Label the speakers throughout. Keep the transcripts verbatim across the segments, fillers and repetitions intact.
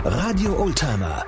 Speaker 1: Radio Oldtimer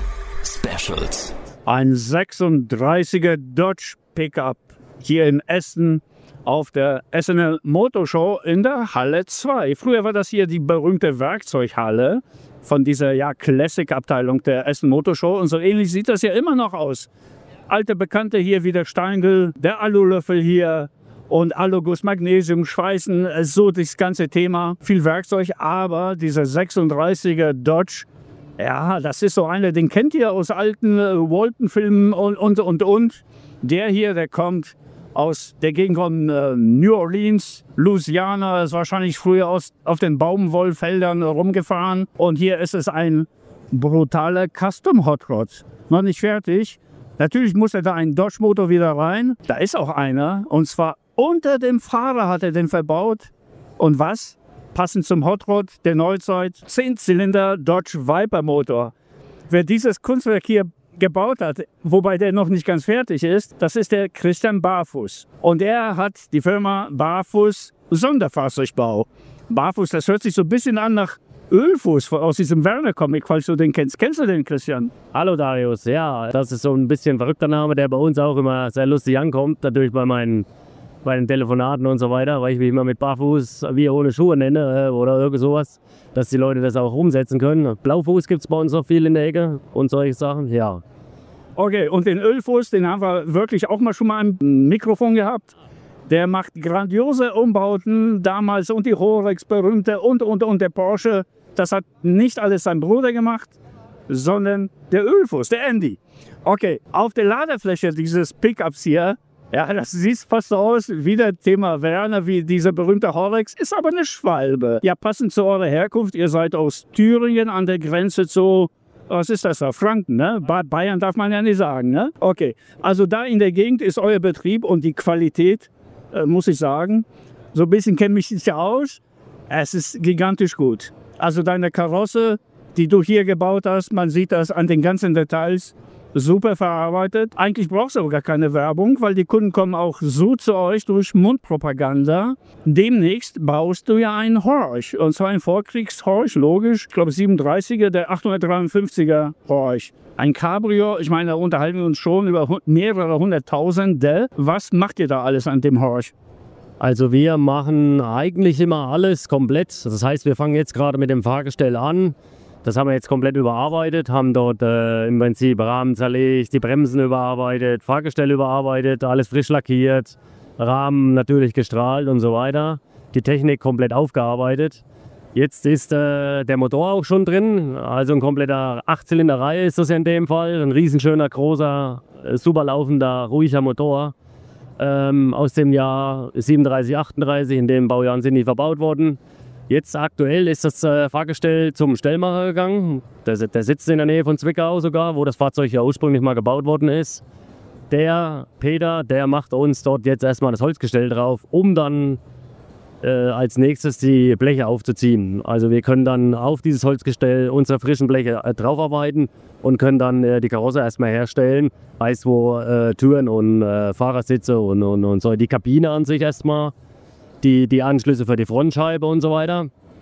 Speaker 1: Specials.
Speaker 2: Ein sechsunddreißiger Dodge Pickup hier in Essen auf der Essener Motorshow in der Halle zwei. Früher war das hier die berühmte Werkzeughalle von dieser ja, Classic-Abteilung der Essen Motorshow. Und so ähnlich sieht das ja immer noch aus. Alte Bekannte hier wie der Steingl, der Alulöffel hier und Aluguss, Magnesium, Schweißen, so das ganze Thema. Viel Werkzeug, aber dieser sechsunddreißiger Dodge, ja, das ist so einer, den kennt ihr aus alten äh, Walton-Filmen und, und, und, und. Der hier, der kommt aus der Gegend von äh, New Orleans, Louisiana, ist wahrscheinlich früher aus, auf den Baumwollfeldern rumgefahren. Und hier ist es ein brutaler Custom Hot Rod. Noch nicht fertig. Natürlich muss er da einen Dodge-Motor wieder rein. Da ist auch einer. Und zwar unter dem Fahrer hat er den verbaut. Und was? Passend zum Hot Rod der Neuzeit. zehn Zylinder Dodge Viper Motor. Wer dieses Kunstwerk hier gebaut hat, wobei der noch nicht ganz fertig ist, das ist der Christian Barfuß. Und er hat die Firma Barfuß Sonderfahrzeugbau. Barfuß, das hört sich so ein bisschen an nach Ölfuß aus diesem Werner-Comic, falls du den kennst. Kennst du den, Christian?
Speaker 3: Hallo Darius, ja, das ist so ein bisschen ein verrückter Name, der bei uns auch immer sehr lustig ankommt, natürlich bei meinen, bei den Telefonaten und so weiter, weil ich mich immer mit Barfuß wie ohne Schuhe nenne äh, oder irgend sowas, dass die Leute das auch umsetzen können. Blaufuß gibt es bei uns noch viel in der Ecke und solche Sachen, ja.
Speaker 2: Okay, und den Ölfuß, den haben wir wirklich auch mal schon mal im Mikrofon gehabt. Der macht grandiose Umbauten damals und die Rolex berühmte und, und, und der Porsche. Das hat nicht alles sein Bruder gemacht, sondern der Ölfuß, der Andy. Okay, auf der Ladefläche dieses Pickups hier, ja, das sieht fast so aus wie der Thema Werner, wie dieser berühmte Rolex, ist aber eine Schwalbe. Ja, passend zu eurer Herkunft, ihr seid aus Thüringen an der Grenze zu, was ist das da, Franken, ne? Bad Bayern darf man ja nicht sagen, ne? Okay, also da in der Gegend ist euer Betrieb und die Qualität, äh, muss ich sagen, so ein bisschen kenne ich mich ja aus, es ist gigantisch gut. Also deine Karosse, die du hier gebaut hast, man sieht das an den ganzen Details, super verarbeitet. Eigentlich brauchst du aber gar keine Werbung, weil die Kunden kommen auch so zu euch durch Mundpropaganda. Demnächst baust du ja einen Horch, und zwar einen Vorkriegs-Horch, logisch. Ich glaube siebenunddreißiger, der achthundertdreiundfünfziger Horch. Ein Cabrio, ich meine, da unterhalten wir uns schon über mehrere hunderttausende. Was macht ihr da alles an dem Horch?
Speaker 3: Also wir machen eigentlich immer alles komplett. Das heißt, wir fangen jetzt gerade mit dem Fahrgestell an. Das haben wir jetzt komplett überarbeitet, haben dort äh, im Prinzip Rahmen zerlegt, die Bremsen überarbeitet, Fahrgestell überarbeitet, alles frisch lackiert, Rahmen natürlich gestrahlt und so weiter. Die Technik komplett aufgearbeitet. Jetzt ist äh, der Motor auch schon drin, also ein kompletter Achtzylinder-Reihe ist das ja in dem Fall. Ein riesenschöner, großer, äh, super laufender, ruhiger Motor. Ähm, aus dem Jahr siebenunddreißig, achtunddreißig, in dem Baujahren sind die verbaut worden. Jetzt aktuell ist das äh, Fahrgestell zum Stellmacher gegangen. Der, der sitzt in der Nähe von Zwickau sogar, wo das Fahrzeug ja ursprünglich mal gebaut worden ist. Der Peter, der macht uns dort jetzt erstmal das Holzgestell drauf, um dann äh, als nächstes die Bleche aufzuziehen. Also wir können dann auf dieses Holzgestell unsere frischen Bleche äh, draufarbeiten und können dann äh, die Karosse erstmal herstellen. Heißt, wo äh, Türen und äh, Fahrersitze und, und, und so, die Kabine an sich erstmal. Die, die Anschlüsse für die Frontscheibe und so weiter.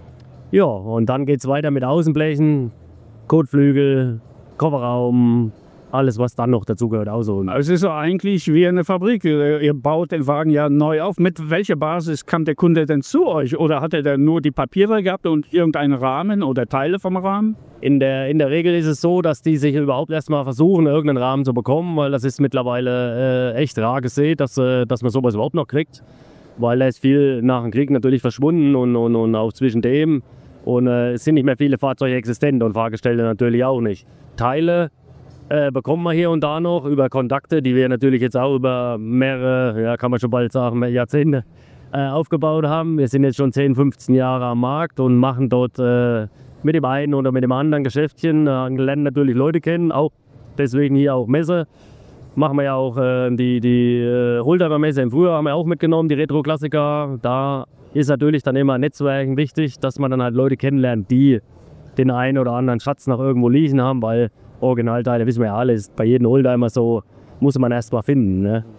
Speaker 3: Ja, und dann geht es weiter mit Außenblechen, Kotflügel, Kofferraum, alles was dann noch dazugehört. Also,
Speaker 2: es ist so eigentlich wie eine Fabrik. Ihr baut den Wagen ja neu auf. Mit welcher Basis kam der Kunde denn zu euch? Oder hat er dann nur die Papiere gehabt und irgendeinen Rahmen oder Teile vom Rahmen?
Speaker 3: In der, in der Regel ist es so, dass die sich überhaupt erstmal versuchen, irgendeinen Rahmen zu bekommen, weil das ist mittlerweile äh, echt rar gesehen, dass, äh, dass man sowas überhaupt noch kriegt. Weil da ist viel nach dem Krieg natürlich verschwunden und, und, und auch zwischen dem. Und äh, es sind nicht mehr viele Fahrzeuge existent und Fahrgestelle natürlich auch nicht. Teile äh, bekommen wir hier und da noch über Kontakte, die wir natürlich jetzt auch über mehrere, ja kann man schon bald sagen, Jahrzehnte äh, aufgebaut haben. Wir sind jetzt schon zehn, fünfzehn Jahre am Markt und machen dort äh, mit dem einen oder mit dem anderen Geschäftchen, äh, lernen natürlich Leute kennen, auch deswegen hier auch Messe. Machen wir ja auch äh, die, die äh, Oldtimer-Messe im Frühjahr haben wir auch mitgenommen, die Retro-Klassiker. Da ist natürlich dann immer Netzwerken wichtig, dass man dann halt Leute kennenlernt, die den einen oder anderen Schatz noch irgendwo liegen haben, weil Originalteile, wissen wir ja alle, ist bei jedem Oldtimer so, muss man erst mal finden. Ne?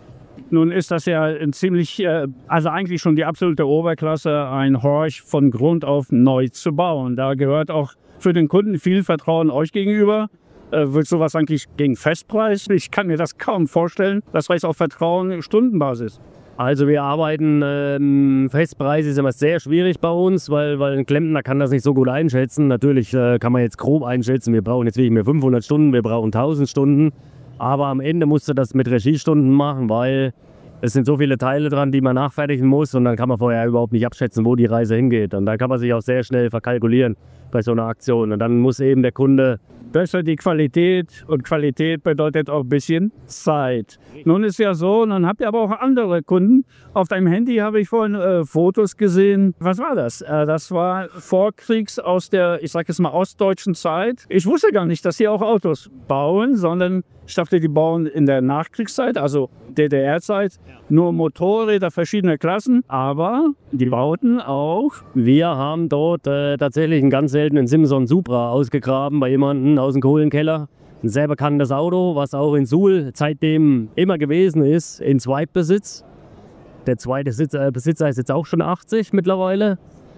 Speaker 2: Nun ist das ja ein ziemlich, äh, also eigentlich schon die absolute Oberklasse, ein Horch von Grund auf neu zu bauen. Da gehört auch für den Kunden viel Vertrauen euch gegenüber. Äh, wird sowas eigentlich gegen Festpreis? Ich kann mir das kaum vorstellen. Das heißt auch Vertrauen Stundenbasis.
Speaker 3: Also wir arbeiten, ähm, Festpreis ist immer sehr schwierig bei uns, weil, weil ein Klempner kann das nicht so gut einschätzen. Natürlich äh, kann man jetzt grob einschätzen, wir brauchen jetzt wirklich mehr fünfhundert Stunden, wir brauchen tausend Stunden. Aber am Ende musst du das mit Regiestunden machen, weil es sind so viele Teile dran, die man nachfertigen muss und dann kann man vorher überhaupt nicht abschätzen, wo die Reise hingeht. Und da kann man sich auch sehr schnell verkalkulieren bei so einer Aktion. Und dann muss eben der Kunde...
Speaker 2: Besser die Qualität und Qualität bedeutet auch ein bisschen Zeit. Nun ist ja so, dann habt ihr aber auch andere Kunden. Auf deinem Handy habe ich vorhin äh, Fotos gesehen. Was war das? Äh, das war Vorkriegs aus der, ich sage jetzt mal, ostdeutschen Zeit. Ich wusste gar nicht, dass sie auch Autos bauen, sondern ich dachte, die bauen in der Nachkriegszeit, also D D R-Zeit, nur Motorräder verschiedener Klassen, aber die bauten auch.
Speaker 3: Wir haben dort äh, tatsächlich einen ganz seltenen Simson Supra ausgegraben bei jemandem aus dem Kohlenkeller. Ein sehr bekanntes Auto, was auch in Suhl seitdem immer gewesen ist, in Zweitbesitz. Der zweite Besitzer, äh, Besitzer ist jetzt auch schon achtzig mittlerweile.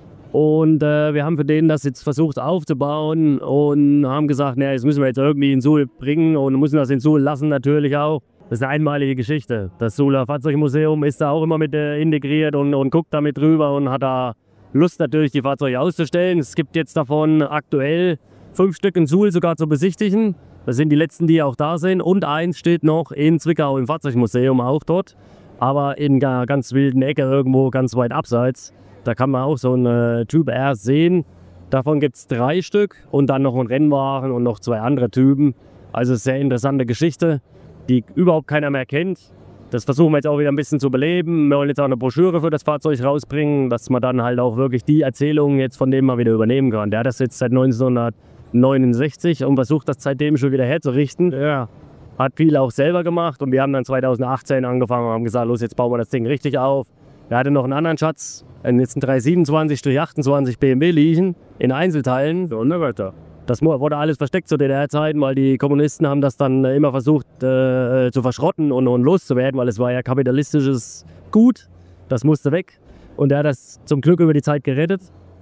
Speaker 3: Und äh, wir haben für den das jetzt versucht aufzubauen und haben gesagt, naja, das müssen wir jetzt irgendwie in Suhl bringen und müssen das in Suhl lassen natürlich auch. Das ist eine einmalige Geschichte. Das Suhler Fahrzeugmuseum ist da auch immer mit äh, integriert und, und guckt damit drüber und hat da Lust natürlich, die Fahrzeuge auszustellen. Es gibt jetzt davon aktuell fünf Stück in Suhl sogar zu besichtigen. Das sind die letzten, die auch da sind. Und eins steht noch in Zwickau im Fahrzeugmuseum auch dort. Aber in einer ganz wilden Ecke irgendwo ganz weit abseits. Da kann man auch so einen äh, Typ R sehen. Davon gibt es drei Stück und dann noch einen Rennwagen und noch zwei andere Typen. Also sehr interessante Geschichte, die überhaupt keiner mehr kennt. Das versuchen wir jetzt auch wieder ein bisschen zu beleben. Wir wollen jetzt auch eine Broschüre für das Fahrzeug rausbringen, dass man dann halt auch wirklich die Erzählungen jetzt von dem mal wieder übernehmen kann. Der hat das jetzt seit neunzehnhundertneunundsechzig und versucht das seitdem schon wieder herzurichten. Ja. Hat viel auch selber gemacht und wir haben dann zweitausendachtzehn angefangen und haben gesagt, los, jetzt bauen wir das Ding richtig auf. Er hatte noch einen anderen Schatz, jetzt einen dreihundertsiebenundzwanzig achtundzwanzig B M W liegen, in Einzelteilen.
Speaker 2: Donnerwetter.
Speaker 3: Das wurde alles versteckt zu D D R-Zeiten, weil die Kommunisten haben das dann immer versucht äh, zu verschrotten und, und loszuwerden, weil es war ja kapitalistisches Gut. Das musste weg. Und er hat das zum Glück über die Zeit gerettet.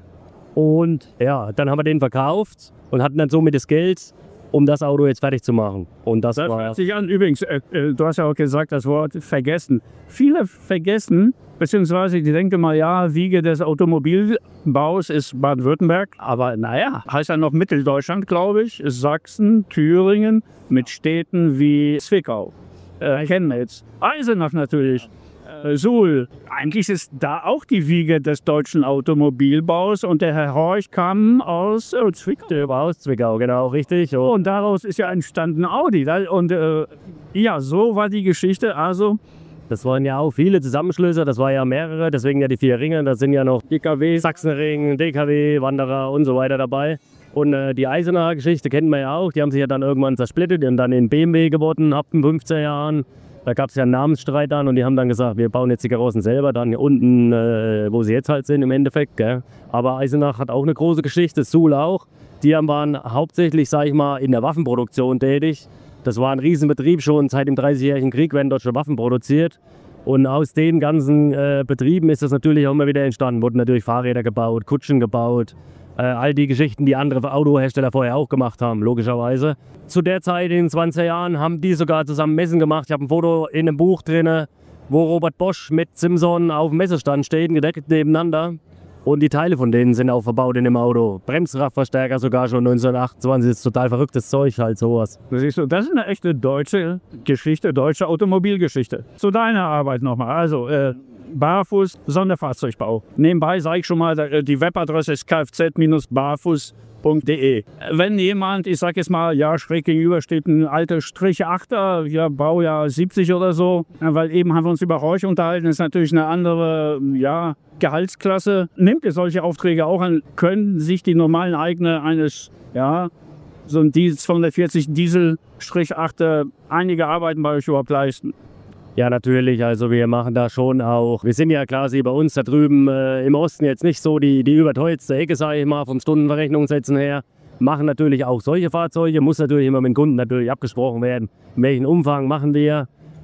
Speaker 3: Und ja, dann haben wir den verkauft und hatten dann somit das Geld, um das Auto jetzt fertig zu machen. Und das,
Speaker 2: das
Speaker 3: war
Speaker 2: hört sich an. Übrigens, äh, du hast ja auch gesagt, das Wort vergessen. Viele vergessen, beziehungsweise die denken mal, ja, Wiege des Automobilbaus ist Baden-Württemberg. Aber naja, heißt ja noch Mitteldeutschland, glaube ich. Ist Sachsen, Thüringen mit Städten wie Zwickau, äh, Chemnitz, Eisenach natürlich. Suhl. Eigentlich ist da auch die Wiege des deutschen Automobilbaus und der Herr Horch kam aus äh, Zwickau.
Speaker 3: Der war aus Zwickau, genau, richtig. Und,
Speaker 2: und daraus ist ja entstanden Audi. Und äh, ja, so war die Geschichte. Also,
Speaker 3: das waren ja auch viele Zusammenschlüsse, das war ja mehrere, deswegen ja die vier Ringe. Da sind ja noch D K W, Sachsenring, D K W, Wanderer und so weiter dabei. Und äh, die Eisenacher Geschichte kennen wir ja auch. Die haben sich ja dann irgendwann zersplittet und dann in B M W geworden ab den fünfziger Jahren. Da gab es ja einen Namensstreit dann und die haben dann gesagt, wir bauen jetzt die Karossen selber, dann hier unten, äh, wo sie jetzt halt sind im Endeffekt. Gell? Aber Eisenach hat auch eine große Geschichte, Suhl auch. Die waren hauptsächlich, sag ich mal, in der Waffenproduktion tätig. Das war ein Riesenbetrieb schon, seit dem dreißigjährigen Krieg werden dort schon Waffen produziert. Und aus den ganzen äh, Betrieben ist das natürlich auch immer wieder entstanden. Wurden natürlich Fahrräder gebaut, Kutschen gebaut. Äh, all die Geschichten, die andere Autohersteller vorher auch gemacht haben, logischerweise. Zu der Zeit, in den zwanziger Jahren, haben die sogar zusammen Messen gemacht. Ich habe ein Foto in einem Buch drin, wo Robert Bosch mit Simson auf dem Messestand steht, gedeckt nebeneinander. Und die Teile von denen sind auch verbaut in dem Auto. Bremskraftverstärker sogar schon neunzehnhundertachtundzwanzig. Das ist total verrücktes Zeug, halt sowas.
Speaker 2: Das ist, so, das ist eine echte deutsche Geschichte, deutsche Automobilgeschichte. Zu deiner Arbeit nochmal. Also, äh, Barfuß, Sonderfahrzeugbau. Nebenbei sage ich schon mal, die Webadresse ist kfz barfuß punkt de. Wenn jemand, ich sage jetzt mal, ja, schräg gegenüber steht ein alter Strich achter, ja, Baujahr siebzig oder so, weil eben haben wir uns über Horch unterhalten, ist natürlich eine andere, ja, Gehaltsklasse. Nimmt ihr solche Aufträge auch an, können sich die normalen Eigner eines, ja, so ein zweihundertvierzig Diesel-achter einige Arbeiten bei euch überhaupt leisten?
Speaker 3: Ja, natürlich. Also wir machen da schon auch, wir sind ja quasi bei uns da drüben äh, im Osten jetzt nicht so die, die überteuerste Ecke, sage ich mal, vom Stundenverrechnungssätzen her. Machen natürlich auch solche Fahrzeuge, muss natürlich immer mit dem Kunden natürlich abgesprochen werden, in welchem Umfang machen wir.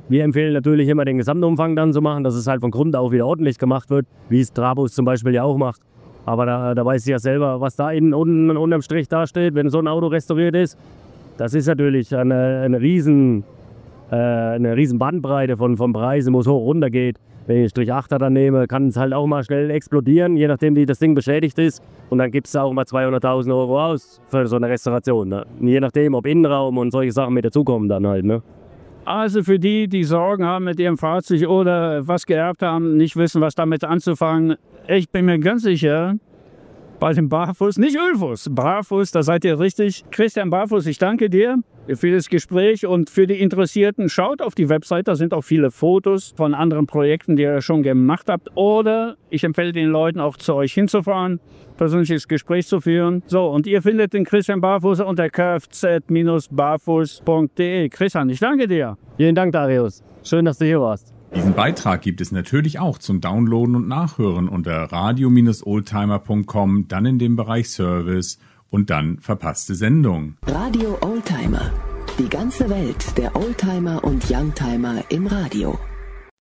Speaker 3: Wir empfehlen natürlich immer den Gesamtumfang dann zu machen, dass es halt von Grund auf wieder ordentlich gemacht wird, wie es Trabus zum Beispiel ja auch macht. Aber da, da weiß ich ja selber, was da innen unten unterm Strich dasteht, wenn so ein Auto restauriert ist. Das ist natürlich eine, eine, riesen, äh, eine riesen Bandbreite von, von Preisen, wo es hoch runter geht. Wenn ich einen Strich achter dann nehme, kann es halt auch mal schnell explodieren, je nachdem wie das Ding beschädigt ist. Und dann gibt es auch mal zweihunderttausend Euro aus für so eine Restauration. Ne? Je nachdem, ob Innenraum und solche Sachen mit dazukommen dann halt. Ne?
Speaker 2: Also für die, die Sorgen haben mit ihrem Fahrzeug oder was geerbt haben, nicht wissen, was damit anzufangen. Ich bin mir ganz sicher, bei dem Barfuß, nicht Ölfuß, Barfuß, da seid ihr richtig. Christian Barfuß, ich danke dir für das Gespräch und für die Interessierten. Schaut auf die Website, da sind auch viele Fotos von anderen Projekten, die ihr schon gemacht habt. Oder ich empfehle den Leuten auch zu euch hinzufahren, persönliches Gespräch zu führen. So, und ihr findet den Christian Barfuß unter kfz barfuß punkt de. Christian, ich danke dir.
Speaker 3: Vielen Dank, Darius. Schön, dass du hier warst.
Speaker 4: Diesen Beitrag gibt es natürlich auch zum Downloaden und Nachhören unter radio Bindestrich oldtimer punkt com, dann in dem Bereich Service und dann verpasste Sendung.
Speaker 1: Radio Oldtimer. Die ganze Welt der Oldtimer und Youngtimer im Radio.